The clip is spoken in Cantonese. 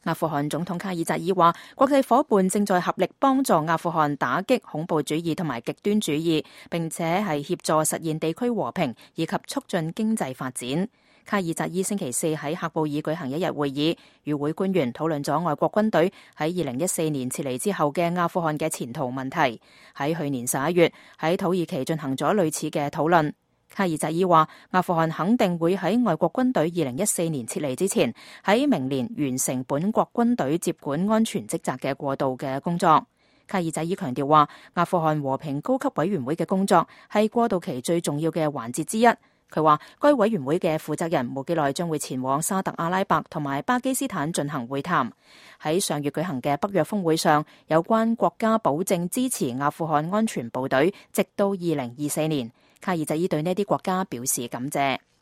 阿富汗總統卡爾扎伊話，國際夥伴正在合力幫助阿富汗打擊恐怖主義同埋極端主義，並且係協助實現地區和平以及促進經濟發展。卡爾扎伊星期四喺喀布爾舉行一日會議，與會官員討論咗外國軍隊喺2014年撤離之後嘅阿富汗嘅前途問題。喺去年11月喺土耳其進行咗類似嘅討論。卡爾扎伊話，阿富汗肯定會喺外國軍隊2014年撤離之前，喺明年完成本國軍隊接管安全職責嘅過渡嘅工作。卡爾扎伊強調話，阿富汗和平高級委員會嘅工作係過渡期最重要嘅環節之一。佢話，該委員會嘅負責人冇幾耐將會前往沙特阿拉伯同埋巴基斯坦進行會談。喺上月舉行嘅北約峰會上，有關國家保證支持阿富汗安全部隊直到2024年。卡爾扎伊對呢啲國家表示感謝。